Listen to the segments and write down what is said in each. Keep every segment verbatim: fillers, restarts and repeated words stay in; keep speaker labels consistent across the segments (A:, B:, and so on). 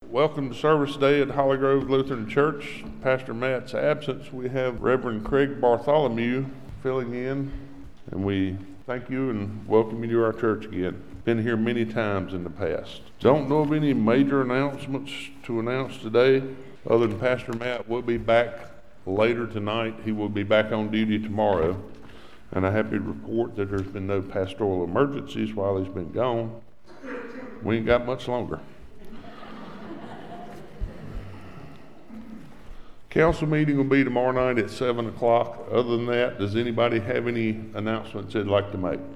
A: Welcome to service day at Holly Grove Lutheran Church. Pastor Matt's absence, we have Reverend Craig Bartholomew filling in, and we thank you and welcome you to our church again. Been here many times in the past. Don't know of any major announcements to announce today, other than Pastor Matt will be back later tonight. He will be back on duty tomorrow, and I'm happy to report that there's been no pastoral emergencies while he's been gone. We ain't got much longer. Council meeting will be tomorrow night at seven o'clock. Other than that, does anybody have any announcements they'd like to make?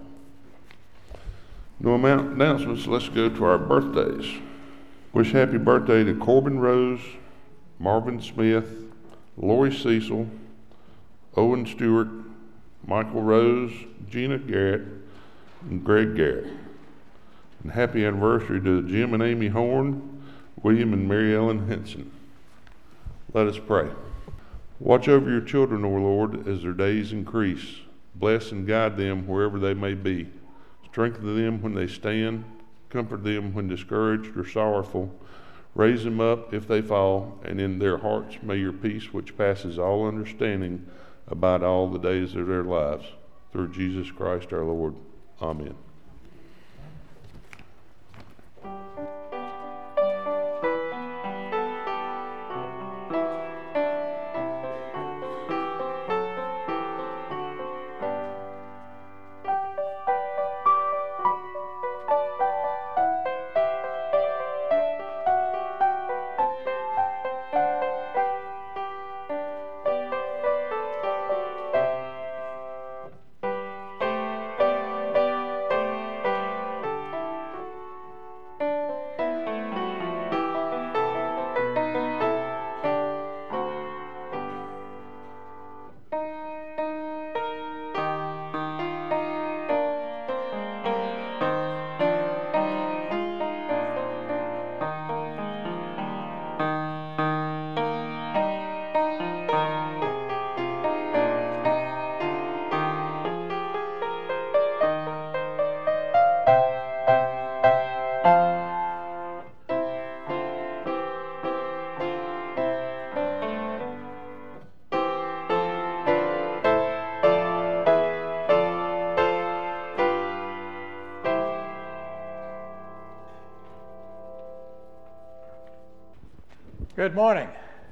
A: No amount announcements. Let's go to our birthdays. Wish happy birthday to Corbin Rose, Marvin Smith, Lori Cecil, Owen Stewart, Michael Rose, Gina Garrett, and Greg Garrett. And happy anniversary to Jim and Amy Horn, William and Mary Ellen Henson. Let us pray. Watch over your children, O Lord, as their days increase. Bless and guide them wherever they may be. Strengthen them when they stand. Comfort them when discouraged or sorrowful. Raise them up if they fall, and in their hearts may your peace, which passes all understanding, abide all the days of their lives. Through Jesus Christ our Lord. Amen.
B: Good morning.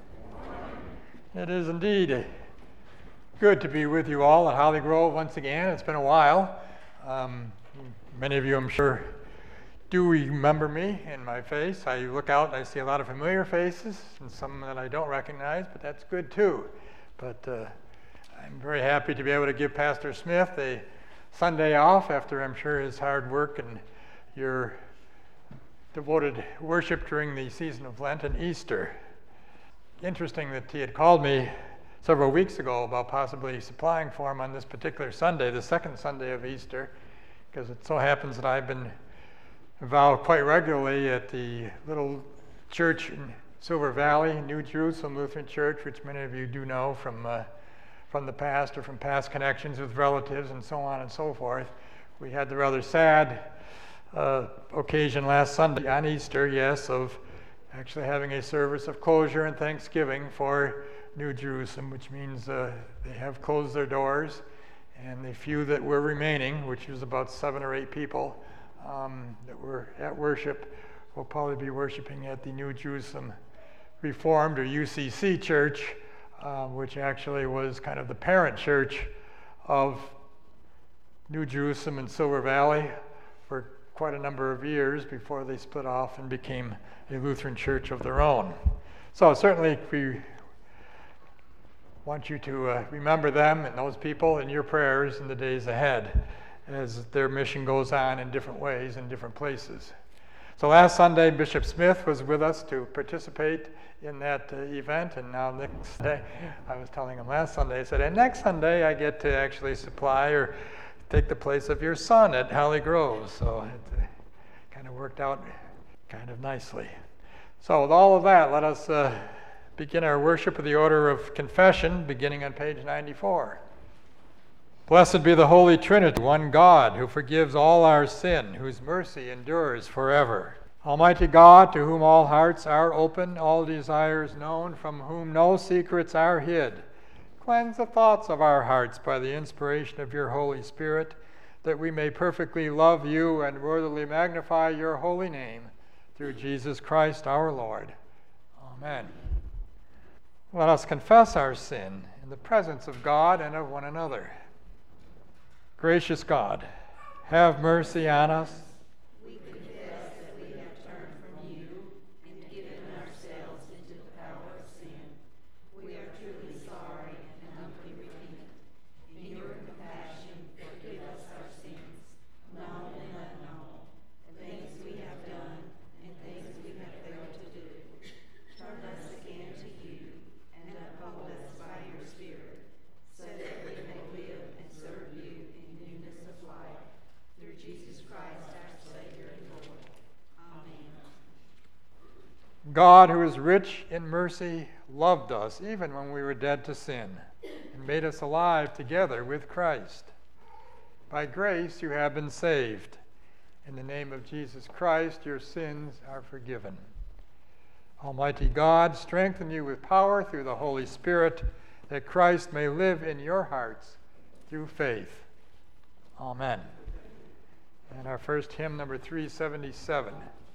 B: It is indeed good to be with you all at Holly Grove once again. It's been a while. Um, many of you, I'm sure, do remember me and my face. I look out and I see a lot of familiar faces and some that I don't recognize, but that's good too. But uh, I'm very happy to be able to give Pastor Smith a Sunday off after, I'm sure, his hard work and your devoted worship during the season of Lent and Easter. Interesting that he had called me several weeks ago about possibly supplying for him on this particular Sunday, the second Sunday of Easter, because it so happens that I've been involved quite regularly at the little church in Silver Valley, New Jerusalem Lutheran Church, which many of you do know from uh, from the past or from past connections with relatives and so on and so forth. We had the rather sad Uh, occasion last Sunday on Easter, yes, of actually having a service of closure and thanksgiving for New Jerusalem, which means uh, they have closed their doors, and the few that were remaining, which was about seven or eight people um, that were at worship, will probably be worshiping at the New Jerusalem Reformed or U C C Church, uh, which actually was kind of the parent church of New Jerusalem and Silver Valley for quite a number of years before they split off and became a Lutheran church of their own. So certainly we want you to uh, remember them and those people in your prayers in the days ahead as their mission goes on in different ways in different places. So last Sunday, Bishop Smith was with us to participate in that uh, event, and now next day, I was telling him last Sunday, I said, and next Sunday I get to actually supply or take the place of your son at Holly Grove. So it uh, kind of worked out kind of nicely. So with all of that, let us uh, begin our worship with the order of confession, beginning on page ninety-four. Blessed be the Holy Trinity, one God, who forgives all our sin, whose mercy endures forever. Almighty God, to whom all hearts are open, all desires known, from whom no secrets are hid, cleanse the thoughts of our hearts by the inspiration of your Holy Spirit, that we may perfectly love you and worthily magnify your holy name, through Jesus Christ our Lord. Amen. Let us confess our sin in the presence of God and of one another. Gracious God, have mercy on us.
C: We confess that we have turned from you and given ourselves into the power of sin. We are truly sorry and humbly repent. In your compassion, forgive us our sins, known and unknown, the things we have done and things we have failed to do. Turn us again to you and uphold us by your Spirit, so that we may live and serve you in newness of life. Through Jesus Christ, our Savior and Lord. Amen.
B: God, who is rich in mercy, loved us even when we were dead to sin, and made us alive together with Christ. By grace you have been saved. In the name of Jesus Christ, your sins are forgiven. Almighty God, strengthen you with power through the Holy Spirit, that Christ may live in your hearts through faith. Amen. And our first hymn, number three seventy-seven.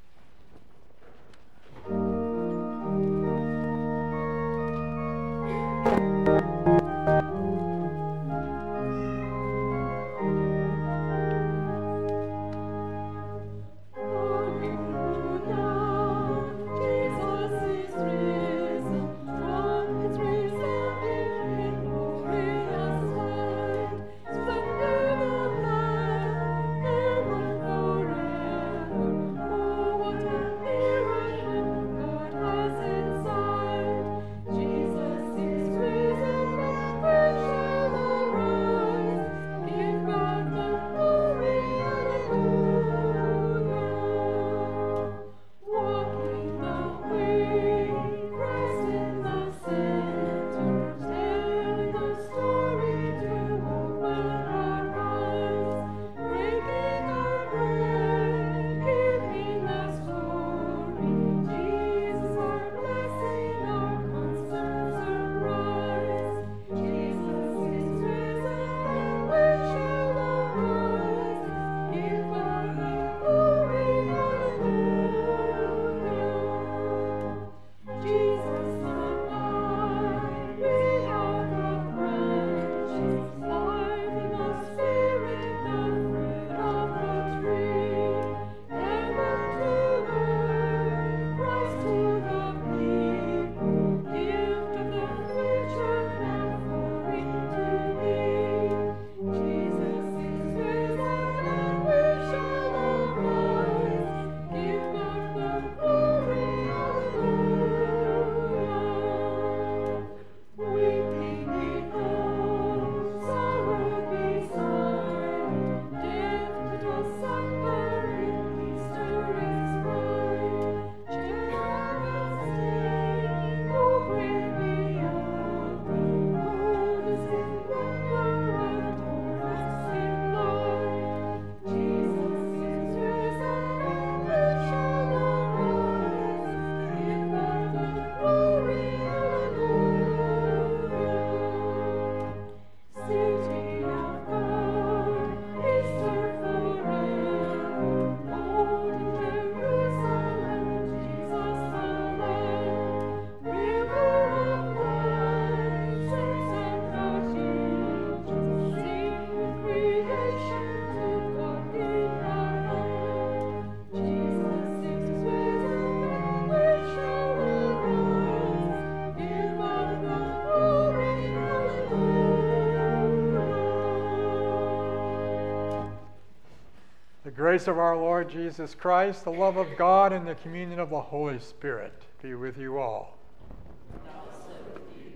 B: The grace of our Lord Jesus Christ, the love of God, and the communion of the Holy Spirit be with you all.
C: And also with you.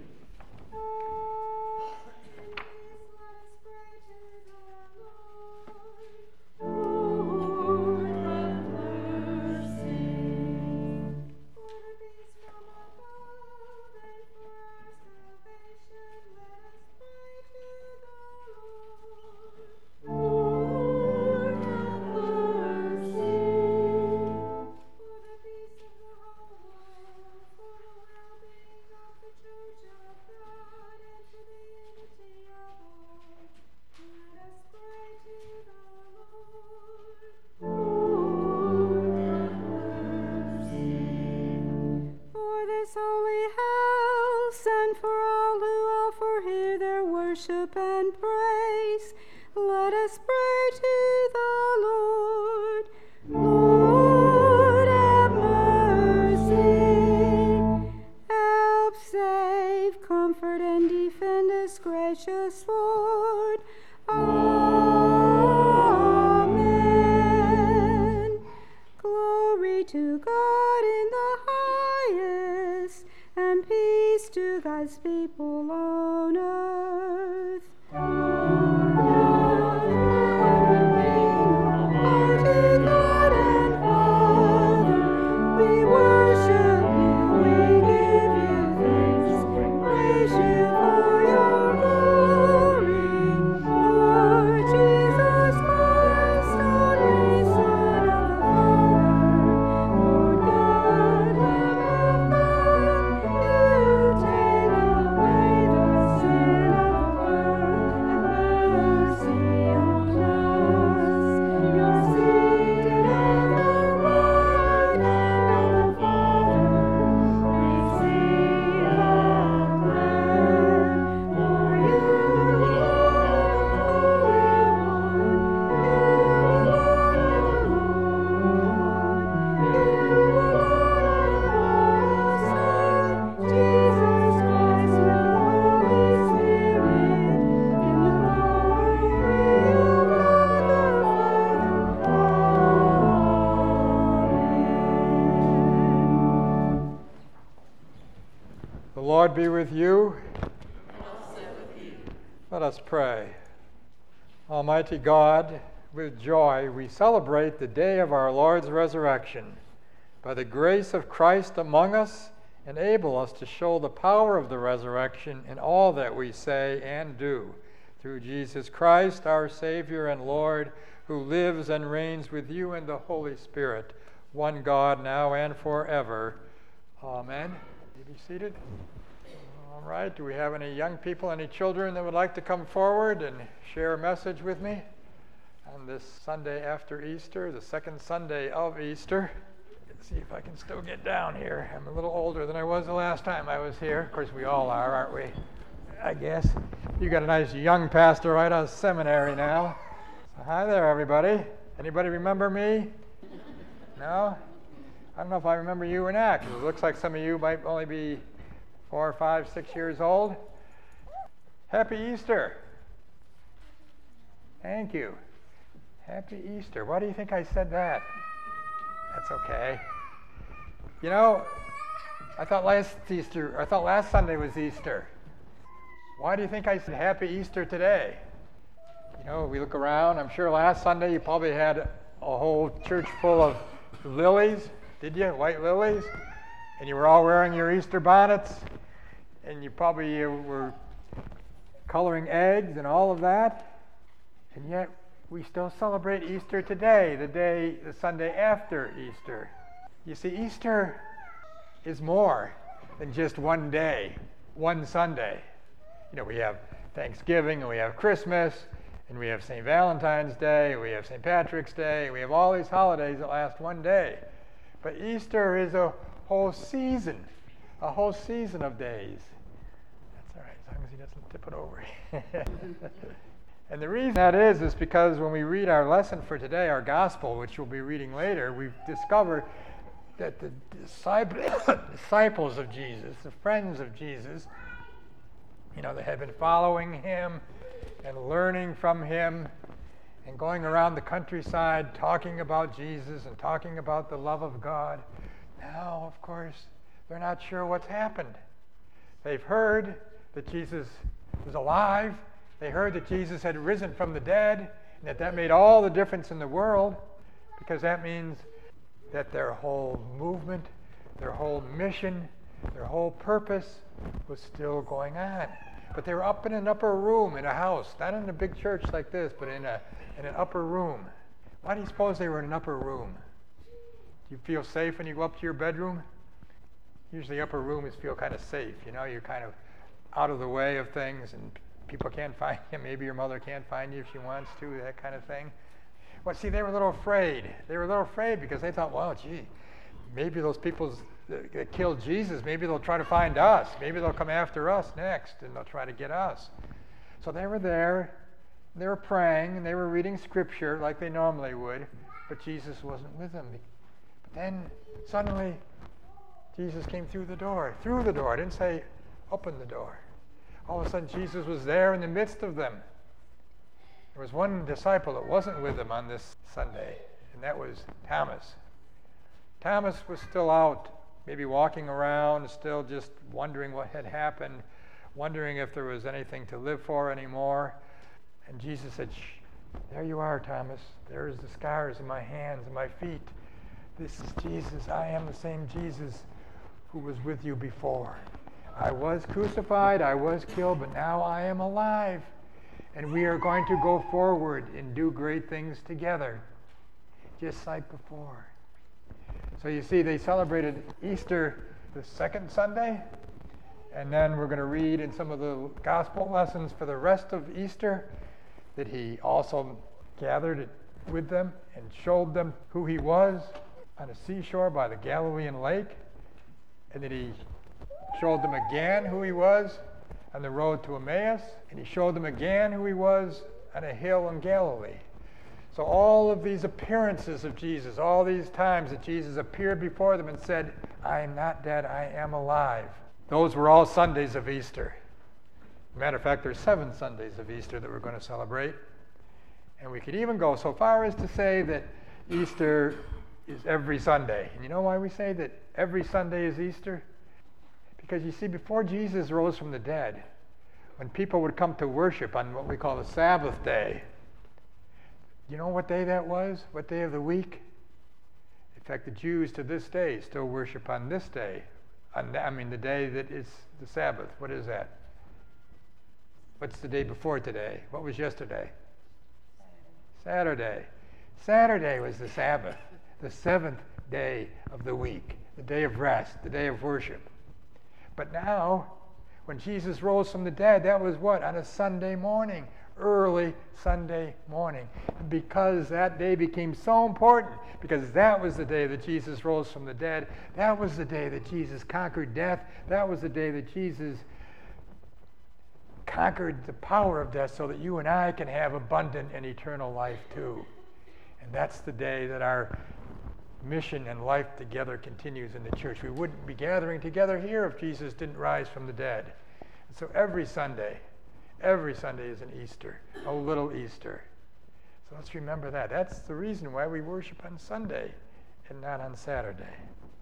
D: this holy house, and for all who offer here their worship and praise, let us pray to the Lord. Lord, have mercy. Help, save, comfort, and defend us, gracious Lord. Amen. Glory to God in the highest, and peace to God's people on earth. Almighty God and Father, we worship you, we give you thanks, praise you for your glory. Lord Jesus Christ, only Son of the Father, Lord God, Lamb of God, you take away the sin of the world. Have mercy on us. You're seated on the right hand of the Father. Receive our prayer. For you alone, Holy One, you alone are the Lord. You alone are Son, Jesus Christ with the Holy Spirit, in the glory of God the Father. Amen.
B: The Lord be with you. Let us pray. Almighty God, with joy we celebrate the day of our Lord's resurrection. By the grace of Christ among us, enable us to show the power of the resurrection in all that we say and do. Through Jesus Christ, our Savior and Lord, who lives and reigns with you in the Holy Spirit, one God, now and forever. Amen. You be seated. All right. Do we have any young people, any children that would like to come forward and share a message with me on this Sunday after Easter, the second Sunday of Easter? Let's see if I can still get down here. I'm a little older than I was the last time I was here. Of course, we all are, aren't we? I guess. You got a nice young pastor right out of seminary now. So hi there, everybody. Anybody remember me? No? I don't know if I remember you or not, 'cause it looks like some of you might only be four or five, six years old. Happy Easter. Thank you. Happy Easter. Why do you think I said that? That's okay. You know, I thought last Easter, I thought last Sunday was Easter. Why do you think I said Happy Easter today? You know, we look around, I'm sure last Sunday you probably had a whole church full of lilies, did you? White lilies? And you were all wearing your Easter bonnets, and you probably uh, were coloring eggs and all of that. And yet, we still celebrate Easter today, the day, the Sunday after Easter. You see, Easter is more than just one day, one Sunday. You know, we have Thanksgiving, and we have Christmas, and we have Saint Valentine's Day, we have Saint Patrick's Day, we have all these holidays that last one day. But Easter is a whole season, a whole season of days. That's all right, as long as he doesn't tip it over. And the reason that is, is because when we read our lesson for today, our gospel, which we'll be reading later, we've discovered that the disciples of Jesus, the friends of Jesus, you know, they had been following him and learning from him and going around the countryside talking about Jesus and talking about the love of God. Now, of course, they're not sure what's happened. They've heard that Jesus was alive. They heard that Jesus had risen from the dead, and that that made all the difference in the world, because that means that their whole movement, their whole mission, their whole purpose was still going on. But they were up in an upper room in a house, not in a big church like this, but in a in an upper room. Why do you suppose they were in an upper room? Do you feel safe when you go up to your bedroom? Usually upper rooms feel kind of safe, you know, you're kind of out of the way of things, and people can't find you. Maybe your mother can't find you if she wants to, that kind of thing. Well, see, they were a little afraid. They were a little afraid because they thought, well, gee, maybe those people that, that killed Jesus, maybe they'll try to find us. Maybe they'll come after us next, and they'll try to get us. So they were there, they were praying, and they were reading scripture like they normally would, but Jesus wasn't with them. But then suddenly, Jesus came through the door. Through the door. I didn't say open the door. All of a sudden, Jesus was there in the midst of them. There was one disciple that wasn't with them on this Sunday, and that was Thomas. Thomas was still out, maybe walking around, still just wondering what had happened, wondering if there was anything to live for anymore. And Jesus said, "Shh, there you are, Thomas. There's the scars in my hands and my feet. This is Jesus. I am the same Jesus who was with you before. I was crucified, I was killed, but now I am alive. And we are going to go forward and do great things together, just like before." So you see, they celebrated Easter the second Sunday, and then we're going to read in some of the gospel lessons for the rest of Easter that he also gathered with them and showed them who he was on a seashore by the Galilean lake, and that he showed them again who he was on the road to Emmaus, and he showed them again who he was on a hill in Galilee. So all of these appearances of Jesus, all these times that Jesus appeared before them and said, "I am not dead, I am alive," those were all Sundays of Easter. Matter of fact, there's seven Sundays of Easter that we're going to celebrate. And we could even go so far as to say that Easter is every Sunday. And you know why we say that every Sunday is Easter? Because you see, before Jesus rose from the dead, when people would come to worship on what we call the Sabbath day, you know what day that was? What day of the week? In fact, the Jews to this day still worship on this day. On the, I mean, the day that is the Sabbath. What is that? What's the day before today? What was yesterday? Saturday. Saturday was the Sabbath, the seventh day of the week, the day of rest, the day of worship. But now, when Jesus rose from the dead, that was what? On a Sunday morning, early Sunday morning. And because that day became so important, because that was the day that Jesus rose from the dead, that was the day that Jesus conquered death, that was the day that Jesus conquered the power of death so that you and I can have abundant and eternal life too. And that's the day that our mission and life together continues in the church. We wouldn't be gathering together here if Jesus didn't rise from the dead. And so every Sunday, every Sunday is an Easter, a little Easter. So let's remember that. That's the reason why we worship on Sunday and not on Saturday.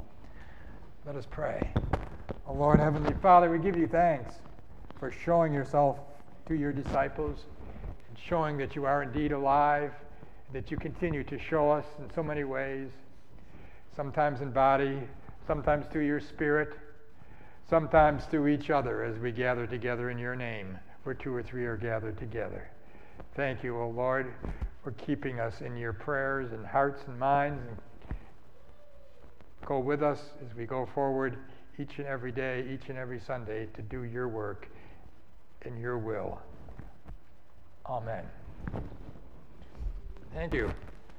B: Let us pray. Oh Lord, Heavenly Father, we give you thanks for showing yourself to your disciples and showing that you are indeed alive, that you continue to show us in so many ways, sometimes in body, sometimes through your Spirit, sometimes through each other as we gather together in your name, where two or three are gathered together. Thank you, O Lord, for keeping us in your prayers and hearts and minds. And go with us as we go forward each and every day, each and every Sunday, to do your work in your will. Amen. Thank you.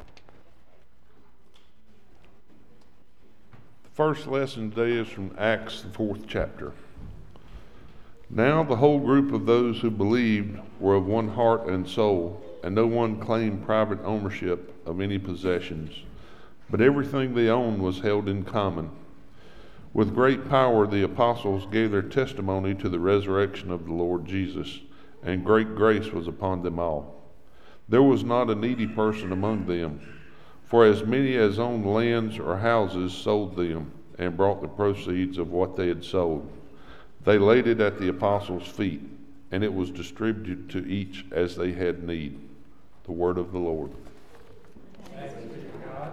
A: The first lesson today is from Acts, the fourth chapter. Now the whole group of those who believed were of one heart and soul, and no one claimed private ownership of any possessions, but everything they owned was held in common. With great power the apostles gave their testimony to the resurrection of the Lord Jesus, and great grace was upon them all. There was not a needy person among them, for as many as owned lands or houses sold them, and brought the proceeds of what they had sold. They laid it at the apostles' feet, and it was distributed to each as they had need. The word of the Lord.
B: Thanks be to God.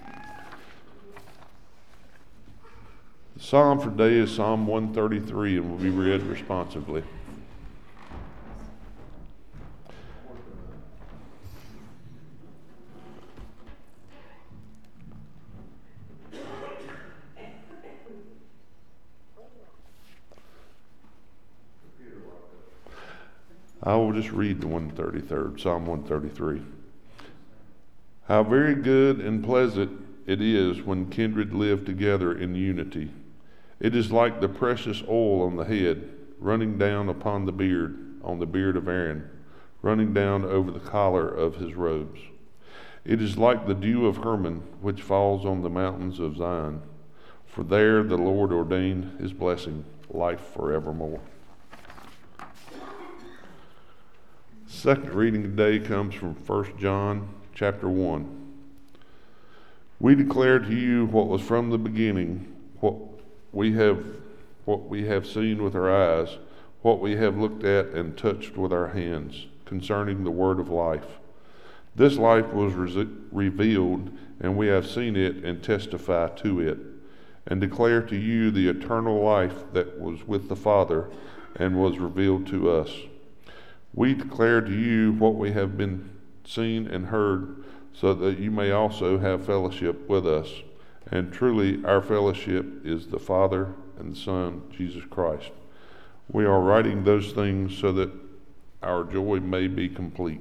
A: The psalm for today is Psalm one thirty-three and will be read responsively. I will just read the one thirty-third, Psalm one thirty-three. How very good and pleasant it is when kindred live together in unity. It is like the precious oil on the head, running down upon the beard, on the beard of Aaron, running down over the collar of his robes. It is like the dew of Hermon, which falls on the mountains of Zion. For there the Lord ordained his blessing, life forevermore. Second reading today comes from First John chapter one. We declare to you what was from the beginning, what we have what we have seen with our eyes, what we have looked at and touched with our hands, concerning the word of life. This life was re- revealed, and we have seen it and testify to it, and declare to you the eternal life that was with the Father and was revealed to us. We declare to you what we have been seen and heard, so that you may also have fellowship with us. And truly our fellowship is the Father and the Son, Jesus Christ. We are writing those things so that our joy may be complete.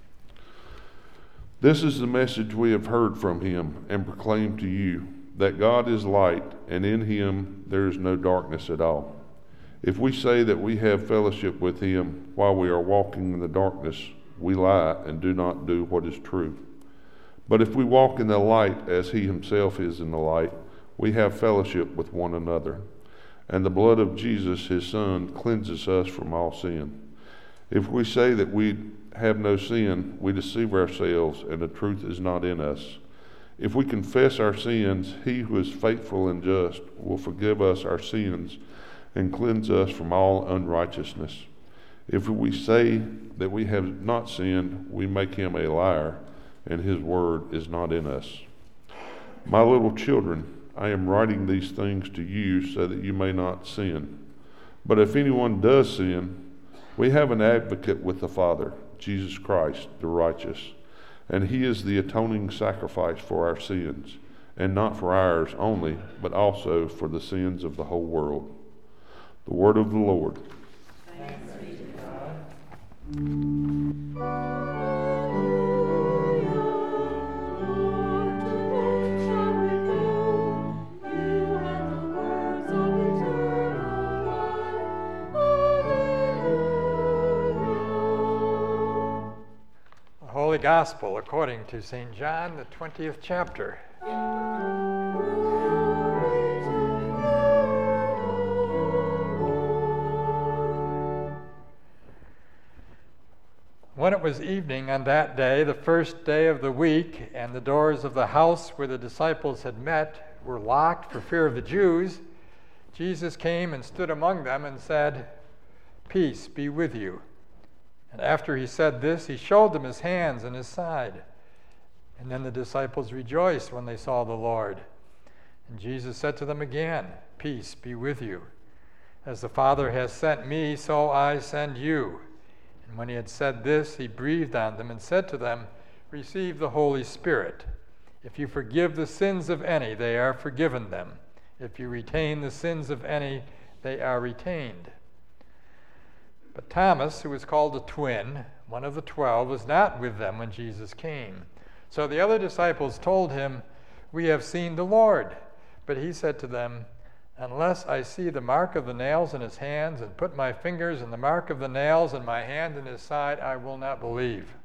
A: This is the message we have heard from him and proclaimed to you, that God is light, and in him there is no darkness at all. If we say that we have fellowship with him while we are walking in the darkness, we lie and do not do what is true. But if we walk in the light as he himself is in the light, we have fellowship with one another. And the blood of Jesus, his Son, cleanses us from all sin. If we say that we have no sin, we deceive ourselves, and the truth is not in us. If we confess our sins, he who is faithful and just will forgive us our sins and cleanse us from all unrighteousness. If we say that we have not sinned, we make him a liar, and his word is not in us. My little children, I am writing these things to you so that you may not sin. But if anyone does sin, we have an advocate with the Father, Jesus Christ, the righteous, and he is the atoning sacrifice for our sins, and not for ours only, but also for the sins of the whole world. The word of the Lord.
C: Thanks be to God.
B: Holy Gospel according to Saint John, the twentieth chapter. When it was evening on that day, the first day of the week, and the doors of the house where the disciples had met were locked for fear of the Jews, Jesus came and stood among them and said, "Peace be with you." And after he said this, he showed them his hands and his side. And then the disciples rejoiced when they saw the Lord. And Jesus said to them again, "Peace be with you. As the Father has sent me, so I send you." And when he had said this, he breathed on them and said to them, "Receive the Holy Spirit. If you forgive the sins of any, they are forgiven them. If you retain the sins of any, they are retained." But Thomas, who was called a twin, one of the twelve, was not with them when Jesus came. So the other disciples told him, "We have seen the Lord." But he said to them, "Unless I see the mark of the nails in his hands, and put my fingers in the mark of the nails, and my hand in his side, I will not believe."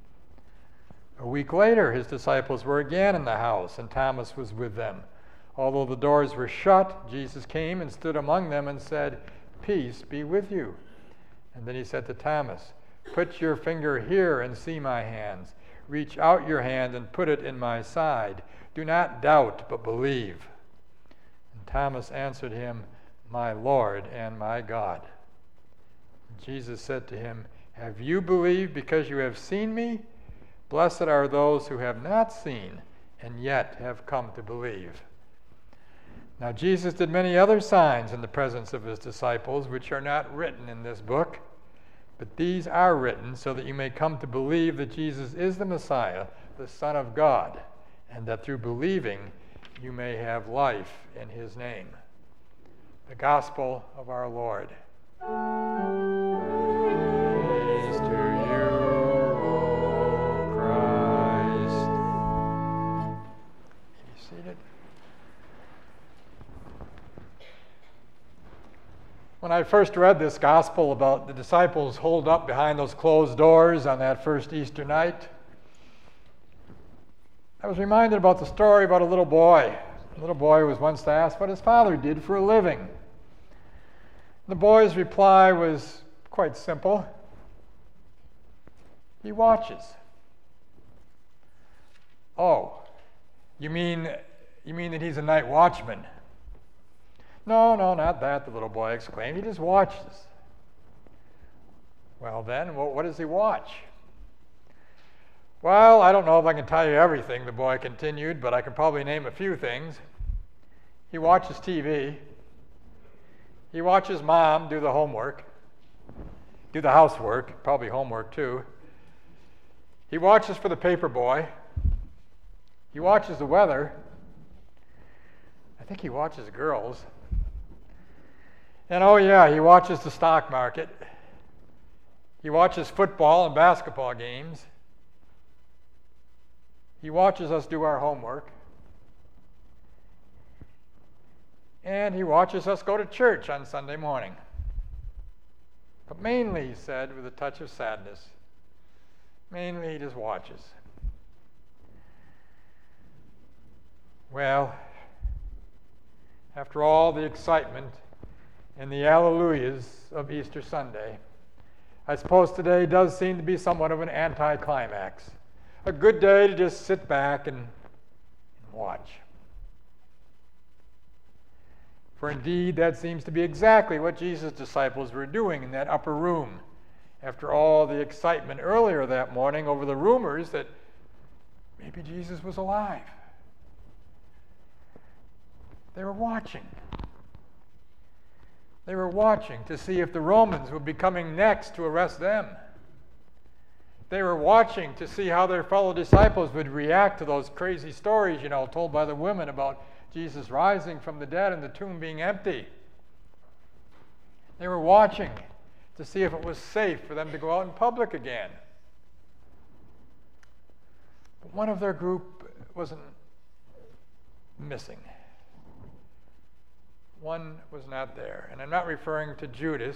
B: A week later, his disciples were again in the house, and Thomas was with them. Although the doors were shut, Jesus came and stood among them and said, "Peace be with you." And then he said to Thomas, "Put your finger here and see my hands. Reach out your hand and put it in my side. Do not doubt, but believe." And Thomas answered him, "My Lord and my God." And Jesus said to him, "Have you believed because you have seen me? Blessed are those who have not seen and yet have come to believe." Now Jesus did many other signs in the presence of his disciples, which are not written in this book, but these are written so that you may come to believe that Jesus is the Messiah, the Son of God, and that through believing you may have life in his name. The Gospel of our Lord. Praise to you, O Christ. Be seated. When I first read this gospel about the disciples holed up behind those closed doors on that first Easter night, I was reminded about the story about a little boy. A little boy was once asked what his father did for a living. The boy's reply was quite simple. He watches. Oh, you mean you mean that he's a night watchman? No, no, not that, the little boy exclaimed. He just watches. Well then, what, what does he watch? Well, I don't know if I can tell you everything, the boy continued, but I can probably name a few things. He watches T V. He watches mom do the homework, do the housework, probably homework too. He watches for the paper boy. He watches the weather. I think he watches girls. And oh yeah, he watches the stock market. He watches football and basketball games. He watches us do our homework. And he watches us go to church on Sunday morning. But mainly, he said with a touch of sadness, mainly he just watches. Well, after all the excitement and the alleluias of Easter Sunday, I suppose today does seem to be somewhat of an anticlimax. A good day to just sit back and, and watch. For indeed, that seems to be exactly what Jesus' disciples were doing in that upper room after all the excitement earlier that morning over the rumors that maybe Jesus was alive. They were watching. They were watching to see if the Romans would be coming next to arrest them. They were watching to see how their fellow disciples would react to those crazy stories, you know, told by the women about Jesus rising from the dead and the tomb being empty. They were watching to see if it was safe for them to go out in public again. But one of their group wasn't missing. One was not there. And I'm not referring to Judas,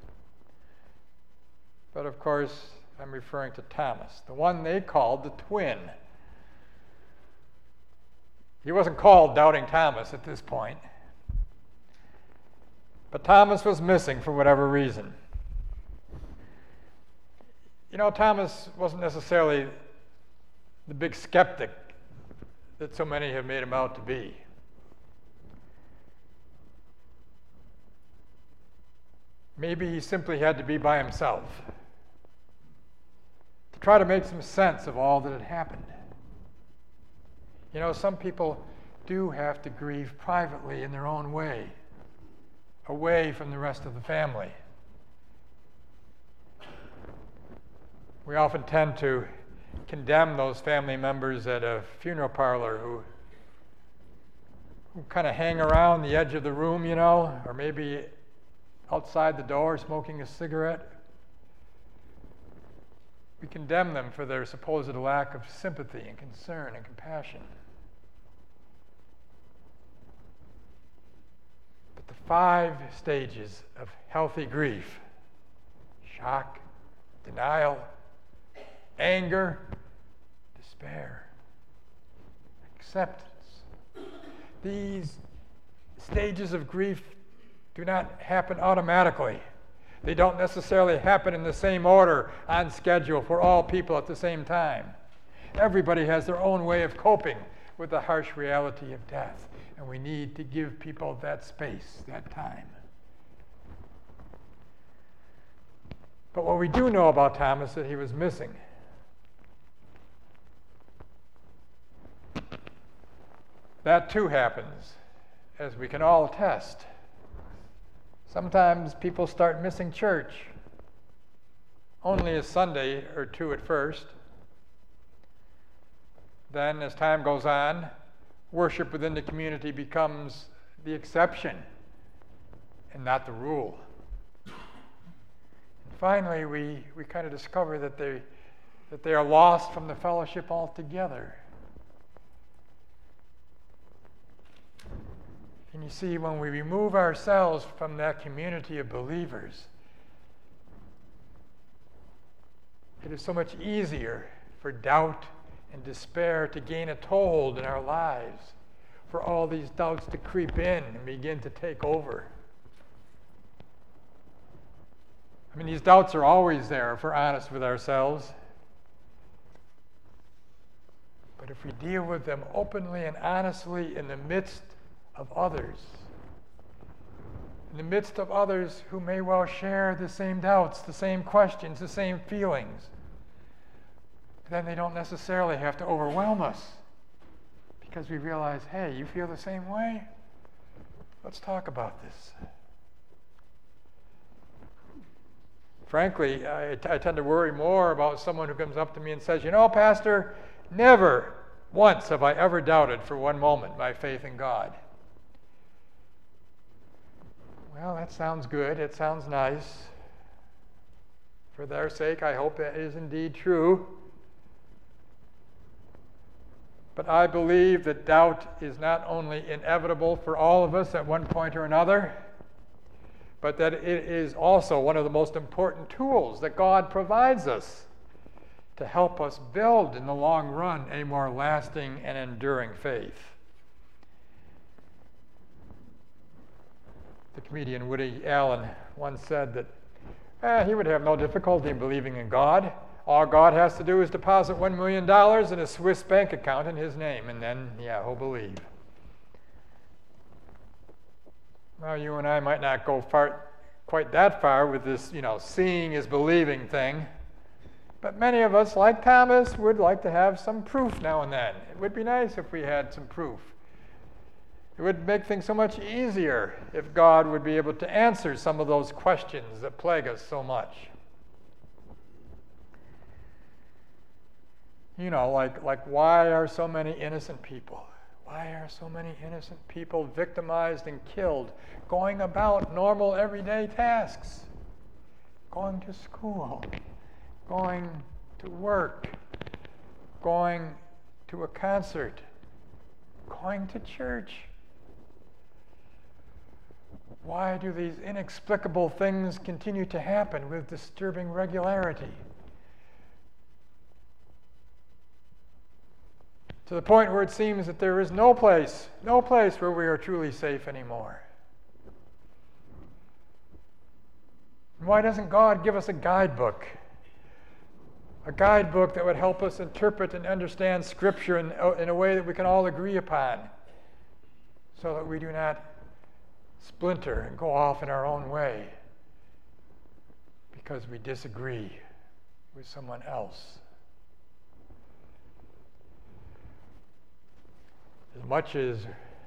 B: but of course I'm referring to Thomas, the one they called the twin. He wasn't called Doubting Thomas at this point. But Thomas was missing for whatever reason. You know, Thomas wasn't necessarily the big skeptic that so many have made him out to be. Maybe he simply had to be by himself to try to make some sense of all that had happened. You know, some people do have to grieve privately in their own way, away from the rest of the family. We often tend to condemn those family members at a funeral parlor who, who kind of hang around the edge of the room, you know, or maybe outside the door smoking a cigarette. We condemn them for their supposed lack of sympathy and concern and compassion. But the five stages of healthy grief, shock, denial, anger, despair, acceptance, these stages of grief do not happen automatically. They don't necessarily happen in the same order on schedule for all people at the same time. Everybody has their own way of coping with the harsh reality of death, and we need to give people that space, that time. But what we do know about Thomas is that he was missing. That too happens, as we can all attest. Sometimes people start missing church, only a Sunday or two at first. Then, as time goes on, worship within the community becomes the exception and not the rule. And finally, we, we kind of discover that they, that they are lost from the fellowship altogether. And you see, when we remove ourselves from that community of believers, it is so much easier for doubt and despair to gain a toehold in our lives, for all these doubts to creep in and begin to take over. I mean, these doubts are always there if we're honest with ourselves. But if we deal with them openly and honestly in the midst of others, in the midst of others who may well share the same doubts, the same questions, the same feelings, then they don't necessarily have to overwhelm us, because we realize, hey, you feel the same way? Let's talk about this. Frankly, I, I tend to worry more about someone who comes up to me and says, you know, Pastor, never once have I ever doubted for one moment my faith in God. Well, that sounds good. It sounds nice. For their sake, I hope that is indeed true. But I believe that doubt is not only inevitable for all of us at one point or another, but that it is also one of the most important tools that God provides us to help us build in the long run a more lasting and enduring faith. The comedian Woody Allen once said that eh, he would have no difficulty in believing in God. All God has to do is deposit one million dollars in a Swiss bank account in his name, and then, yeah, he'll believe. Well, you and I might not go far, quite that far with this, you know, seeing is believing thing. But many of us, like Thomas, would like to have some proof now and then. It would be nice if we had some proof. It would make things so much easier if God would be able to answer some of those questions that plague us so much. You know, like, like why are so many innocent people? Why are so many innocent people victimized and killed, going about normal everyday tasks? Going to school, going to work, going to a concert, going to church. Why do these inexplicable things continue to happen with disturbing regularity? To the point where it seems that there is no place, no place where we are truly safe anymore. Why doesn't God give us a guidebook? A guidebook that would help us interpret and understand Scripture in, in a way that we can all agree upon, so that we do not splinter and go off in our own way because we disagree with someone else. As much as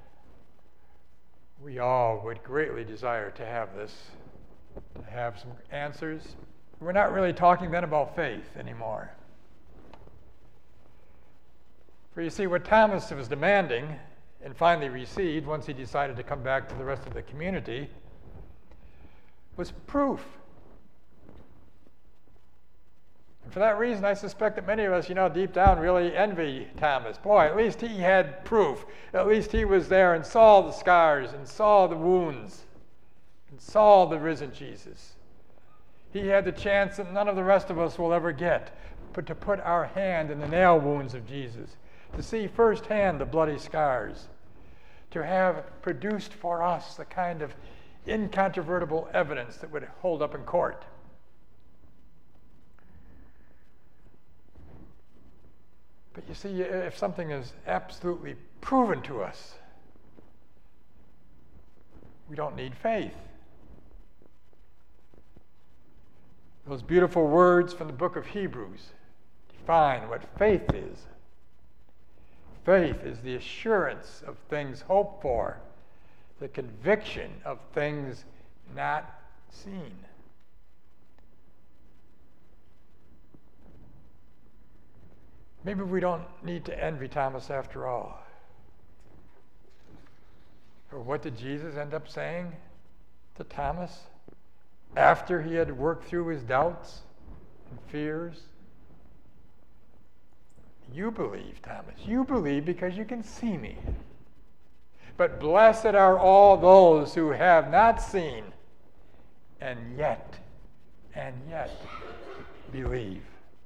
B: we all would greatly desire to have this, to have some answers, we're not really talking then about faith anymore. For you see, what Thomas was demanding and finally received once he decided to come back to the rest of the community was proof. And for that reason, I suspect that many of us, you know, deep down really envy Thomas. Boy, at least he had proof. At least he was there and saw the scars and saw the wounds and saw the risen Jesus. He had the chance that none of the rest of us will ever get, but to put our hand in the nail wounds of Jesus, to see firsthand the bloody scars, to have produced for us the kind of incontrovertible evidence that would hold up in court. But you see, if something is absolutely proven to us, we don't need faith. Those beautiful words from the book of Hebrews define what faith is. Faith is the assurance of things hoped for, the conviction of things not seen. Maybe we don't need to envy Thomas after all. Or what did Jesus end up saying to Thomas after he had worked through his doubts and fears? You believe, Thomas. You believe because you can see me. But blessed are all those who have not seen and yet, and yet believe.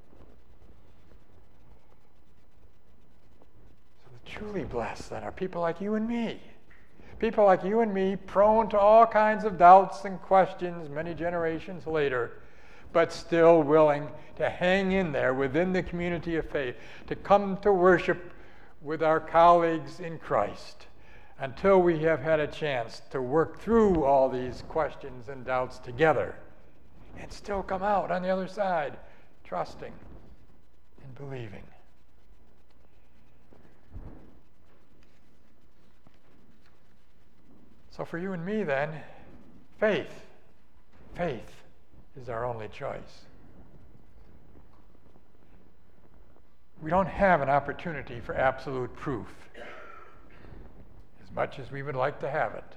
B: So the truly blessed then are people like you and me. People like you and me, prone to all kinds of doubts and questions many generations later, but still willing to hang in there within the community of faith, to come to worship with our colleagues in Christ until we have had a chance to work through all these questions and doubts together and still come out on the other side trusting and believing. So for you and me then, faith, faith is our only choice. We don't have an opportunity for absolute proof, as much as we would like to have it.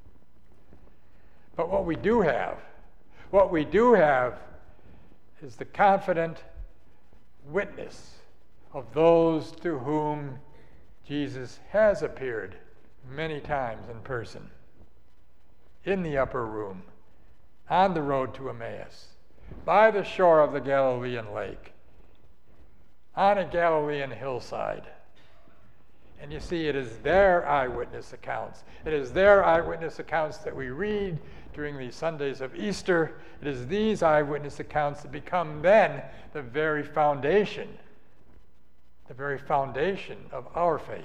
B: But what we do have, what we do have is the confident witness of those to whom Jesus has appeared many times in person, in the upper room, on the road to Emmaus, by the shore of the Galilean lake, on a Galilean hillside. And you see, it is their eyewitness accounts. It is their eyewitness accounts that we read during these Sundays of Easter. It is these eyewitness accounts that become then the very foundation, the very foundation of our faith.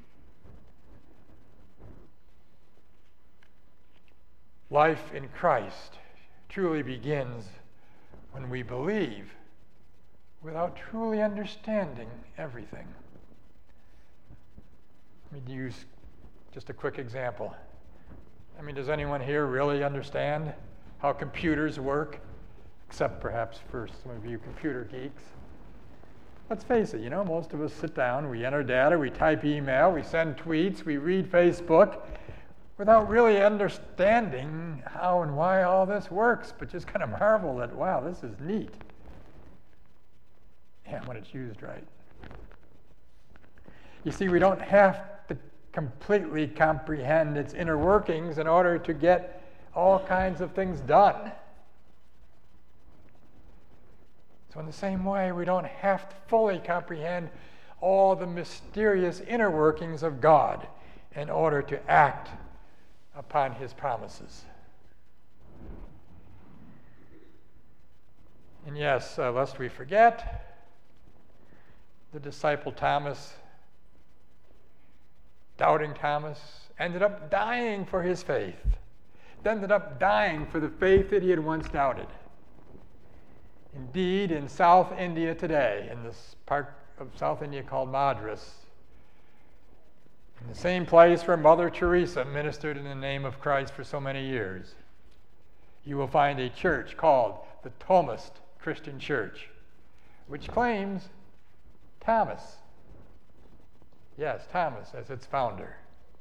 B: Life in Christ truly begins when we believe without truly understanding everything. Let me use just a quick example. I mean, does anyone here really understand how computers work? Except perhaps for some of you computer geeks. Let's face it, you know, most of us sit down, we enter data, we type email, we send tweets, we read Facebook, without really understanding how and why all this works, but just kind of marvel that, wow, this is neat. Yeah, when it's used right. You see, we don't have to completely comprehend its inner workings in order to get all kinds of things done. So in the same way, we don't have to fully comprehend all the mysterious inner workings of God in order to act upon his promises. And yes, uh, lest we forget, the disciple Thomas, doubting Thomas, ended up dying for his faith. Ended up dying for the faith that he had once doubted. Indeed, in South India today, in this part of South India called Madras, in the same place where Mother Teresa ministered in the name of Christ for so many years, you will find a church called the Thomist Christian Church, which claims Thomas. Yes, Thomas as its founder.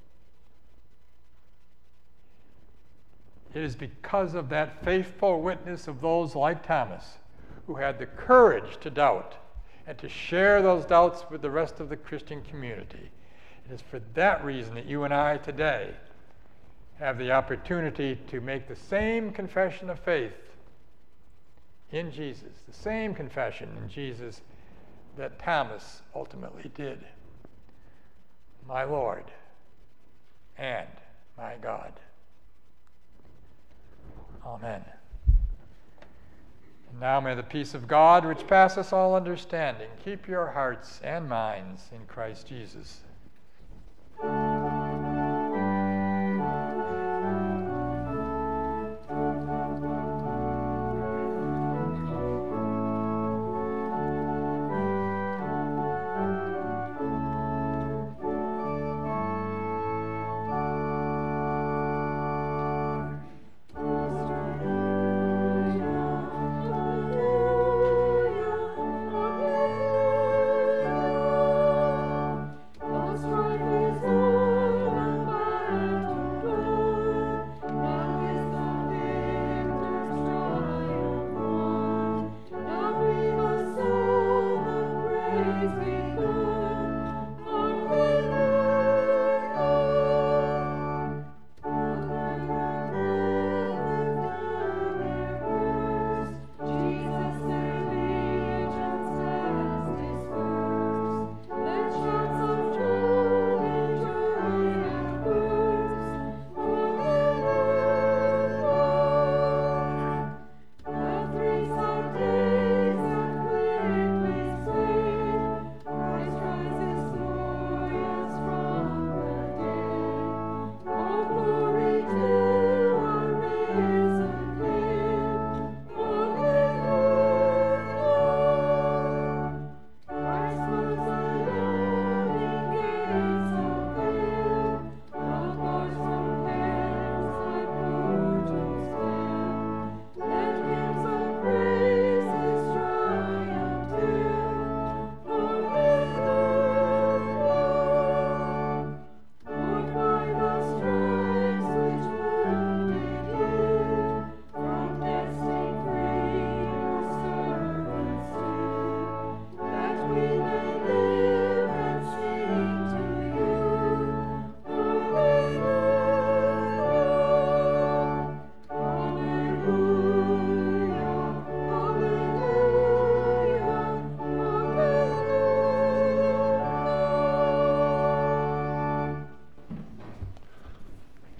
B: It is because of that faithful witness of those like Thomas who had the courage to doubt and to share those doubts with the rest of the Christian community. It is for that reason that you and I today have the opportunity to make the same confession of faith in Jesus, the same confession in Jesus that Thomas ultimately did. My Lord and my God. Amen. And now may the peace of God, which passeth all understanding, keep your hearts and minds in Christ Jesus.
D: Hallelujah.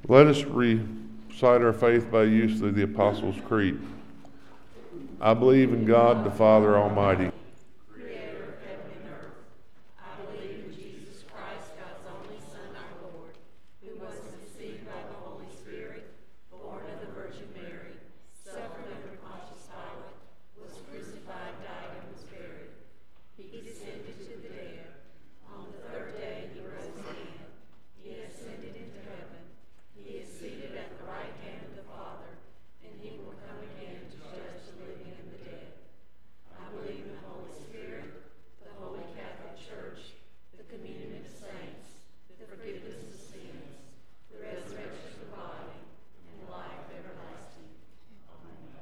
A: Let us recite our faith by use of the Apostles' Creed. I believe in God the Father Almighty,
C: Creator of heaven and earth. I believe in Jesus Christ, God's only Son, our Lord, who was conceived by the Holy Spirit, born of the Virgin Mary, suffered under Pontius Pilate, was crucified, died, and was buried. He descended to the dead. On the third day he rose again. He ascended into heaven. He is seated at the right hand of the Father, and he will come again to judge the living and the dead. I believe in the Holy Spirit, the Holy Catholic Church, the communion of saints, the forgiveness of sins, the resurrection of the body, and life everlasting. Amen.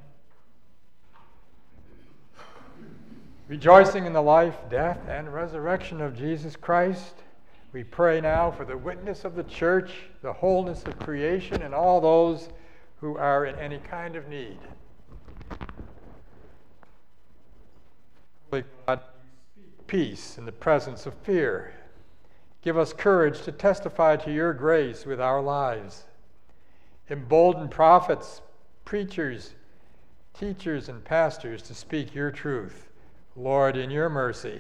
B: Rejoicing in the life, death, and resurrection of Jesus Christ, we pray now for the witness of the church, the wholeness of creation, and all those who are in any kind of need. Holy God, peace in the presence of fear. Give us courage to testify to your grace with our lives. Embolden prophets, preachers, teachers, and pastors to speak your truth. Lord, in your mercy.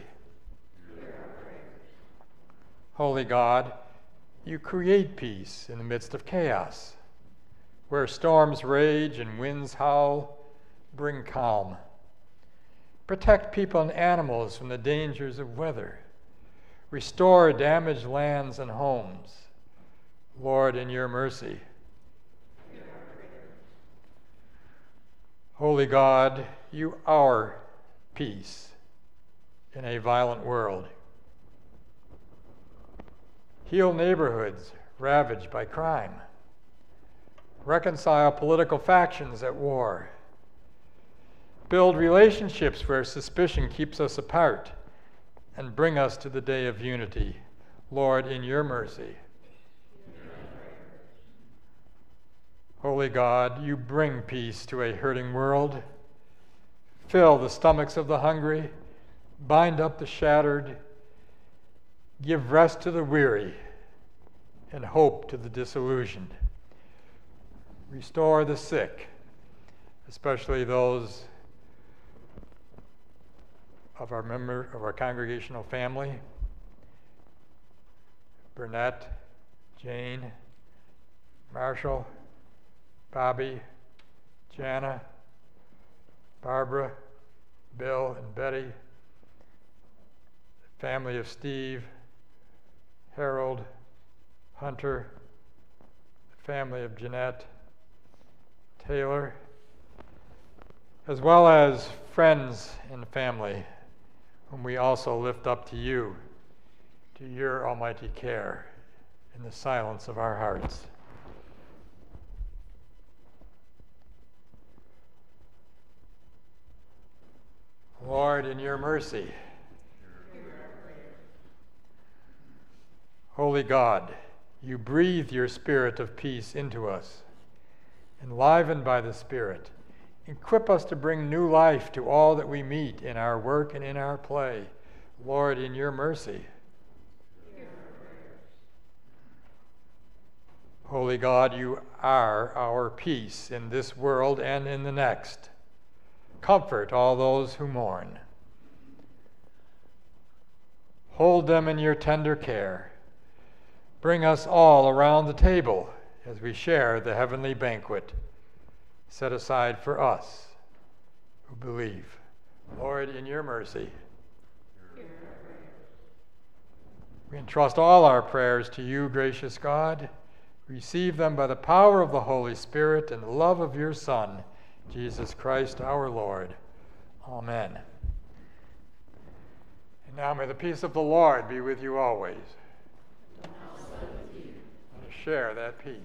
B: Holy God, you create peace in the midst of chaos. Where storms rage and winds howl, bring calm. Protect people and animals from the dangers of weather. Restore damaged lands and homes. Lord, in your mercy. Holy God, you are peace in a violent world. Heal neighborhoods ravaged by crime. Reconcile political factions at war. Build relationships where suspicion keeps us apart, and bring us to the day of unity. Lord, in your mercy. Holy God, you bring peace to a hurting world. Fill the stomachs of the hungry, bind up the shattered, give rest to the weary, and hope to the disillusioned. Restore the sick, especially those of our member of our congregational family, Burnett, Jane, Marshall, Bobby, Jana, Barbara, Bill, and Betty, the family of Steve, Harold, Hunter, the family of Jeanette, Taylor, as well as friends and family whom we also lift up to you, to your almighty care in the silence of our hearts. Lord, in your mercy. Holy God, you breathe your spirit of peace into us. Enlivened by the Spirit, equip us to bring new life to all that we meet in our work and in our play. Lord, in your mercy. Holy God, you are our peace in this world and in the next. Comfort all those who mourn. Hold them in your tender care. Bring us all around the table as we share the heavenly banquet set aside for us who believe. Lord, in your mercy. We entrust all our prayers to you, gracious God. Receive them by the power of the Holy Spirit and the love of your Son, Jesus Christ our Lord. Amen. And now may the peace of the Lord be with you always.
C: And also with you.
B: Let us share that peace.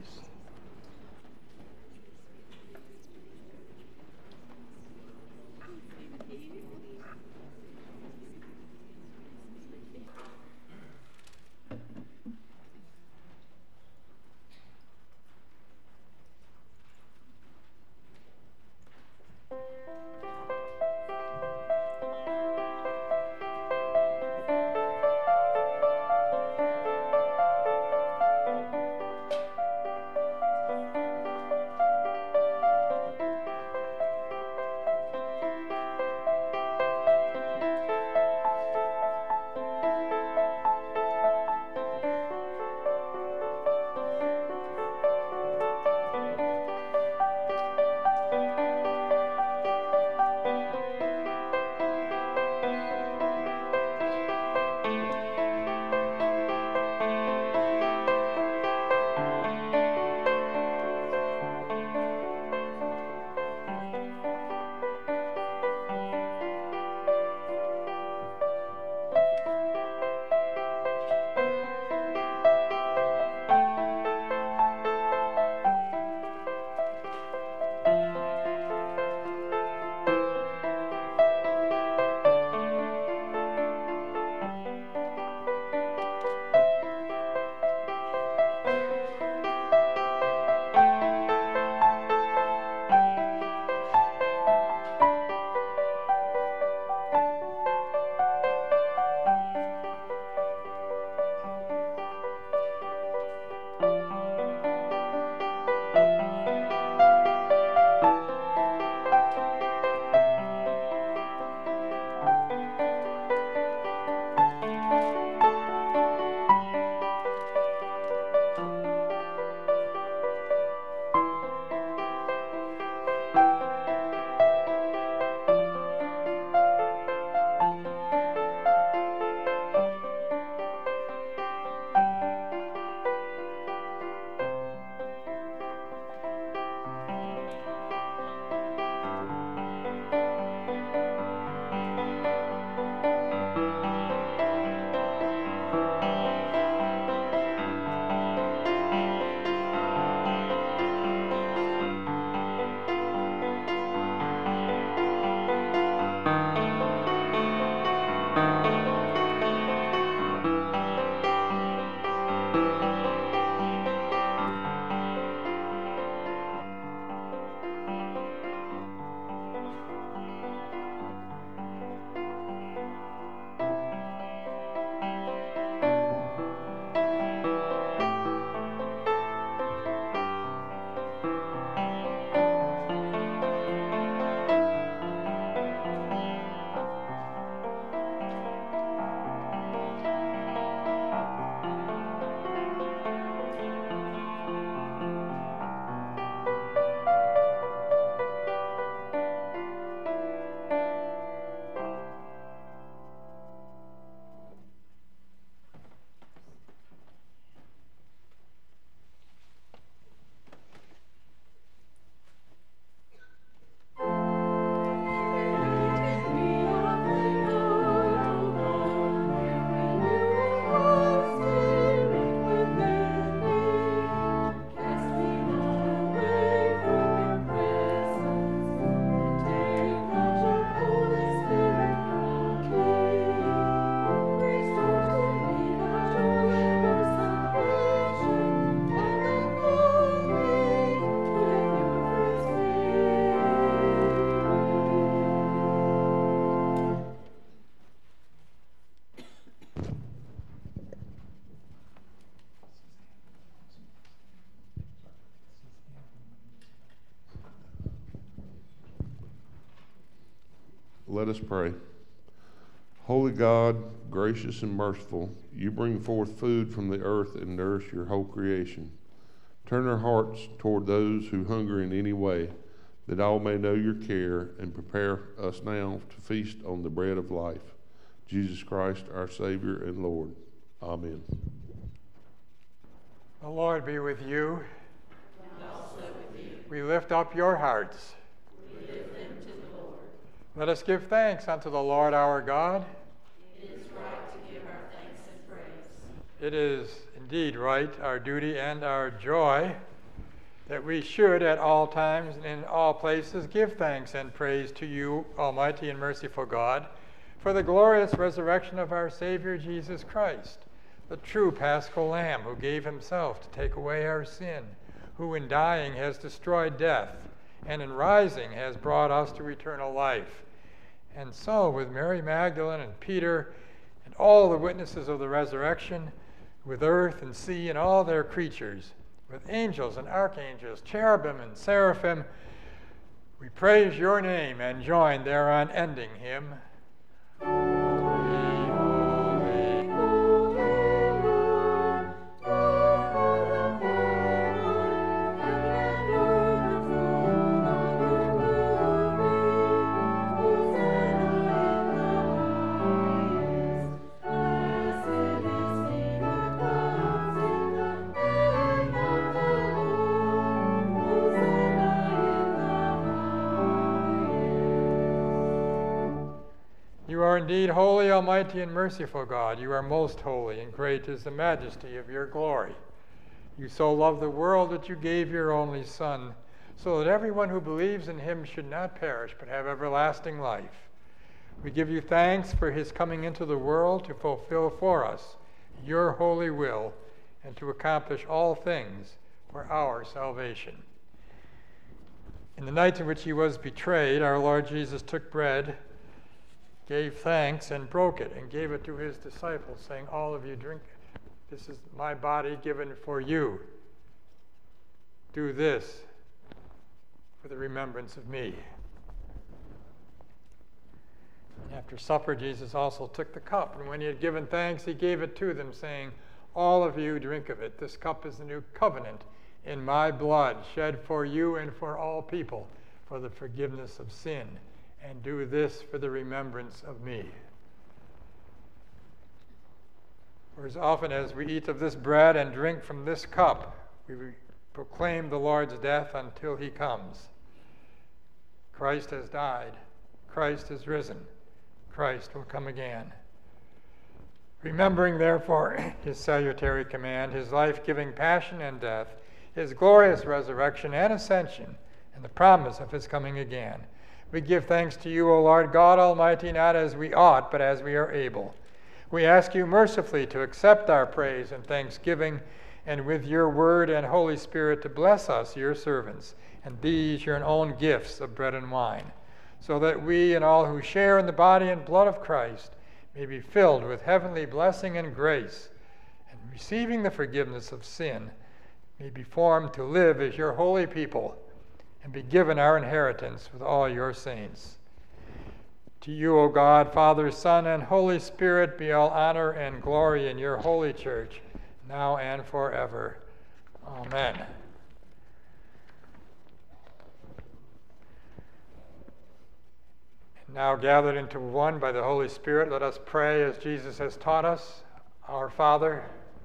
A: Let us pray. Holy God, gracious and merciful, you bring forth food from the earth and nourish your whole creation. Turn our hearts toward those who hunger in any way, that all may know your care, and prepare us now to feast on the bread of life. Jesus Christ, our Savior and Lord. Amen.
B: The Lord be with you.
C: And also with you.
B: We lift up your hearts.
C: We lift them to the Lord.
B: Let us give thanks unto the Lord our God.
C: It is right to give our thanks and praise.
B: It is indeed right, our duty and our joy, that we should at all times and in all places give thanks and praise to you, Almighty and merciful God, for the glorious resurrection of our Savior Jesus Christ, the true Paschal Lamb who gave himself to take away our sin, who in dying has destroyed death, and in rising has brought us to eternal life. And so with Mary Magdalene and Peter and all the witnesses of the resurrection, with earth and sea and all their creatures, with angels and archangels, cherubim and seraphim, we praise your name and join their unending hymn. Holy, holy, You are indeed holy, almighty, and merciful God. You are most holy, and great is the majesty of your glory. You so loved the world that you gave your only Son, so that everyone who believes in him should not perish, but have everlasting life. We give you thanks for his coming into the world to fulfill for us your holy will, and to accomplish all things for our salvation. In the night in which he was betrayed, our Lord Jesus took bread, gave thanks, and broke it, and gave it to his disciples, saying, all of you drink it. This is my body given for you. Do this for the remembrance of me. After supper, Jesus also took the cup, and when he had given thanks, he gave it to them, saying, all of you drink of it. This cup is the new covenant in my blood, shed for you and for all people for the forgiveness of sin. And do this for the remembrance of me. For as often as we eat of this bread and drink from this cup, we proclaim the Lord's death until he comes. Christ has died. Christ has risen. Christ will come again. Remembering, therefore, his salutary command, his life-giving passion and death, his glorious resurrection and ascension, and the promise of his coming again, we give thanks to you, O Lord God Almighty, not as we ought, but as we are able. We ask you mercifully to accept our praise and thanksgiving, and with your word and Holy Spirit to bless us, your servants, and these your own gifts of bread and wine, so that we and all who share in the body and blood of Christ may be filled with heavenly blessing and grace, and receiving the forgiveness of sin, may be formed to live as your holy people, and be given our inheritance with all your saints. To you, O God, Father, Son, and Holy Spirit, be all honor and glory in your holy church, now and forever. Amen. And now, gathered into one by the Holy Spirit, let us pray as Jesus has taught us. Our Father,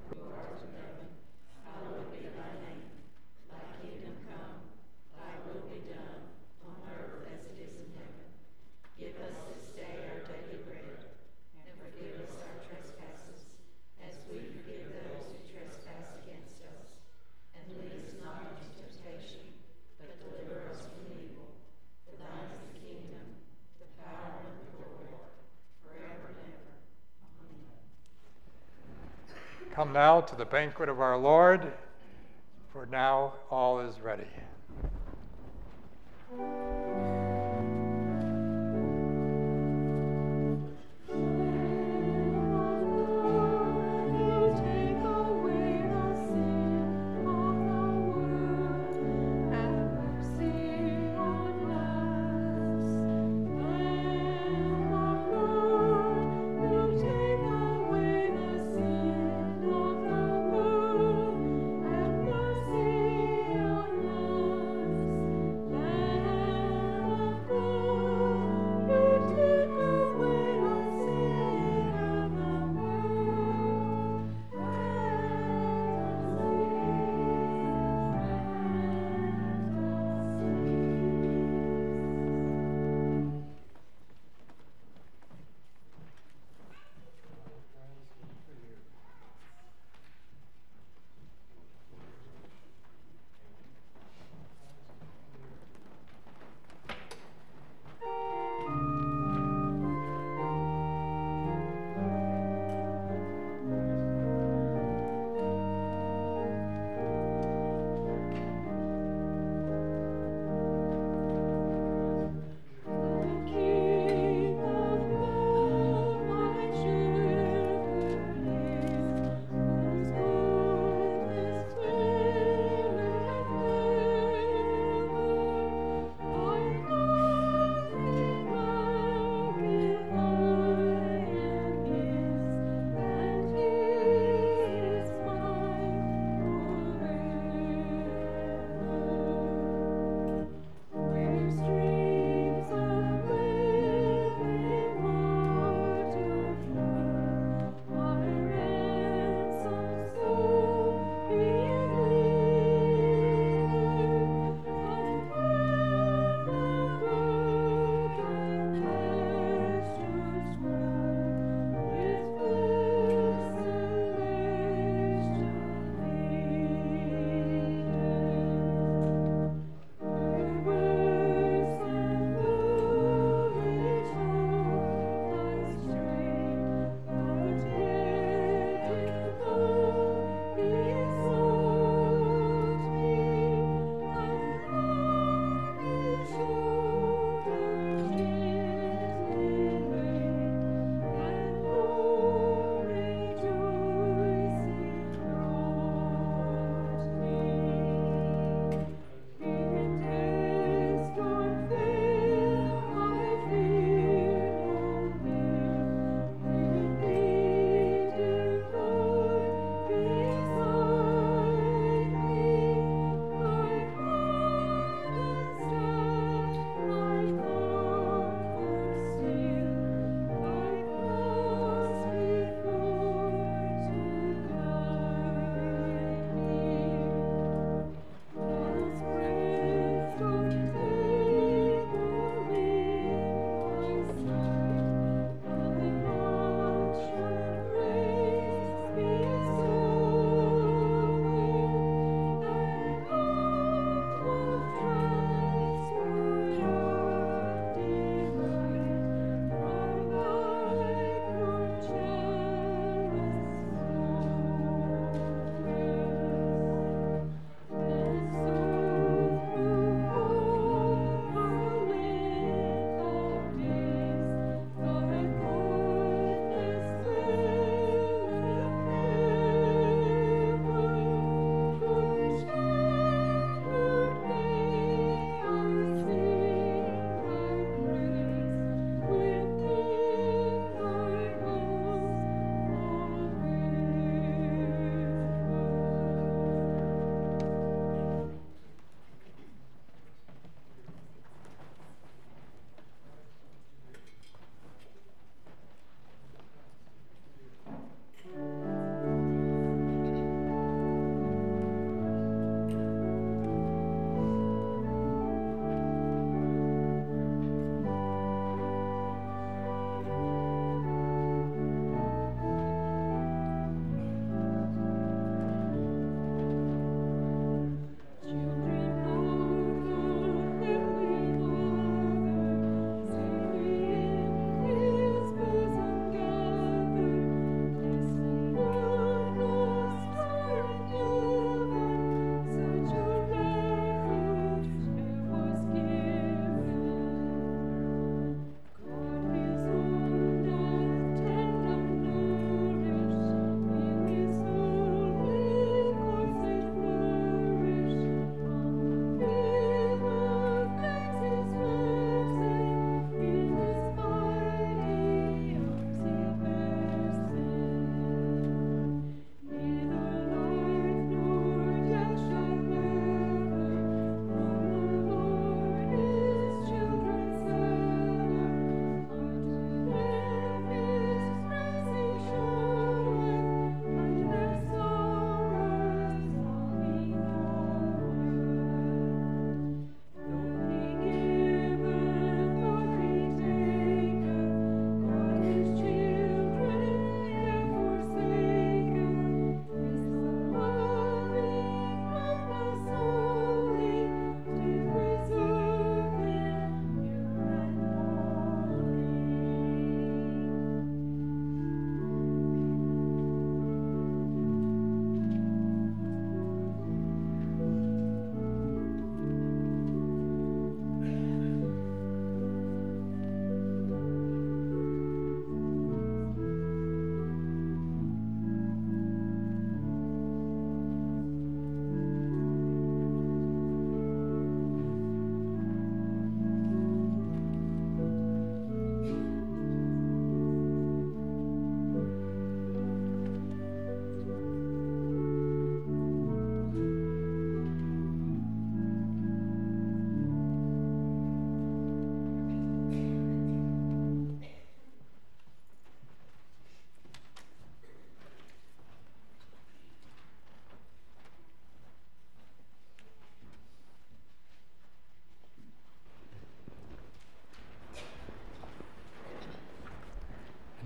B: come now to the banquet of our Lord, for now all is ready.
D: Have mercy on us.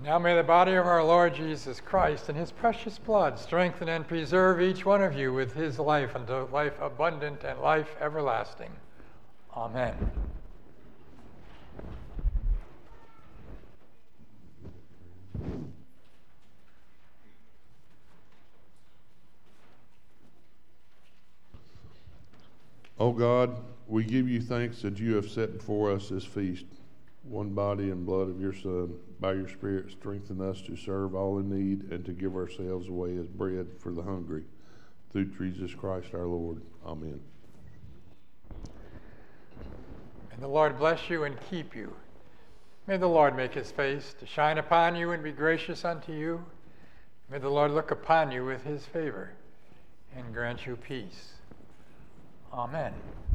B: Now may the body of our Lord Jesus Christ and his precious blood strengthen and preserve each one of you with his life unto life abundant and life everlasting. Amen.
A: O God, we give you thanks that you have set before us this feast, one body and blood of your Son. By your Spirit, strengthen us to serve all in need and to give ourselves away as bread for the hungry. Through Jesus Christ our Lord. Amen.
B: May the Lord bless you and keep you. May the Lord make his face to shine upon you and be gracious unto you. May the Lord look upon you with his favor and grant you peace. Amen.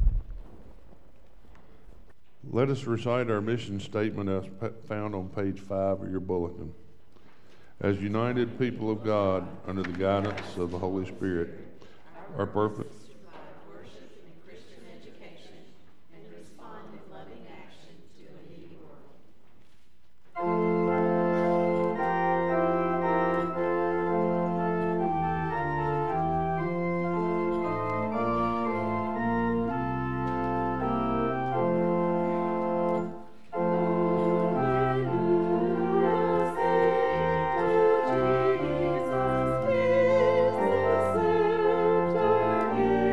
A: Let us recite our mission statement as found on page five of your bulletin. As united people of God under the guidance of the Holy Spirit, our purpose
C: Worship and Christian education and respond in loving action to a needy world.
D: Jesus, peace the center.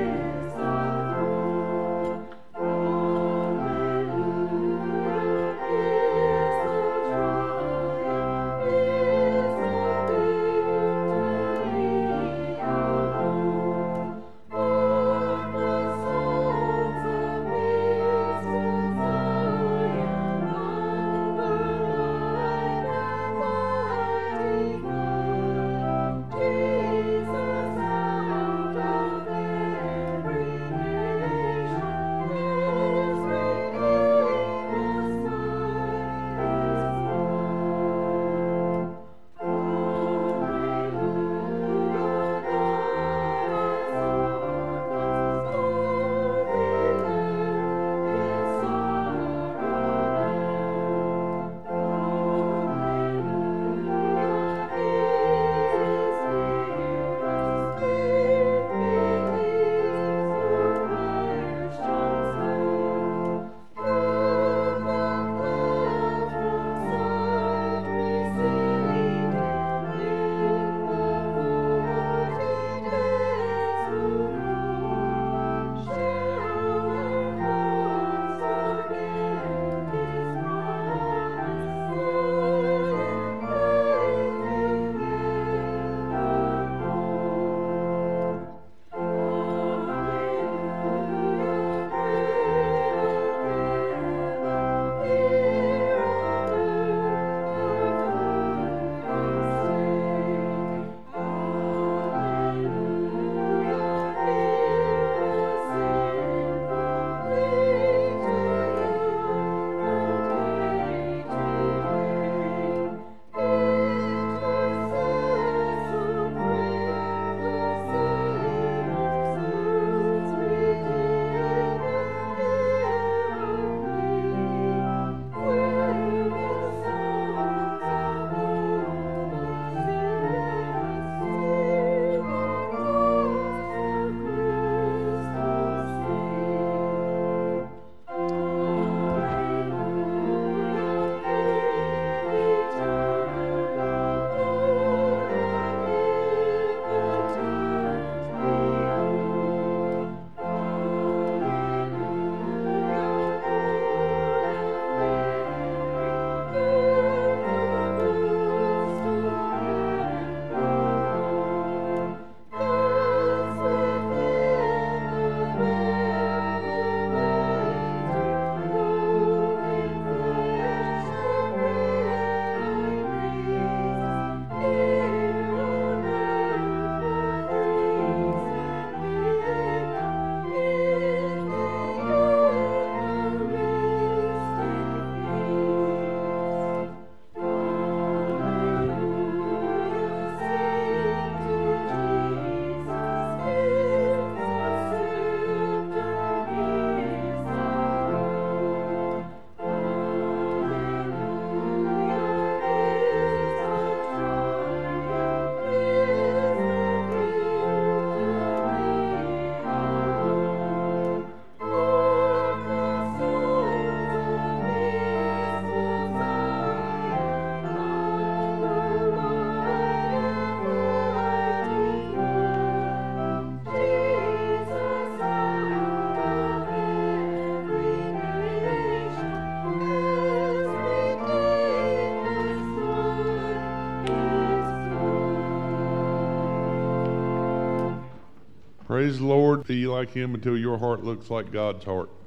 A: Praise the Lord. Be like him until your heart looks like God's heart.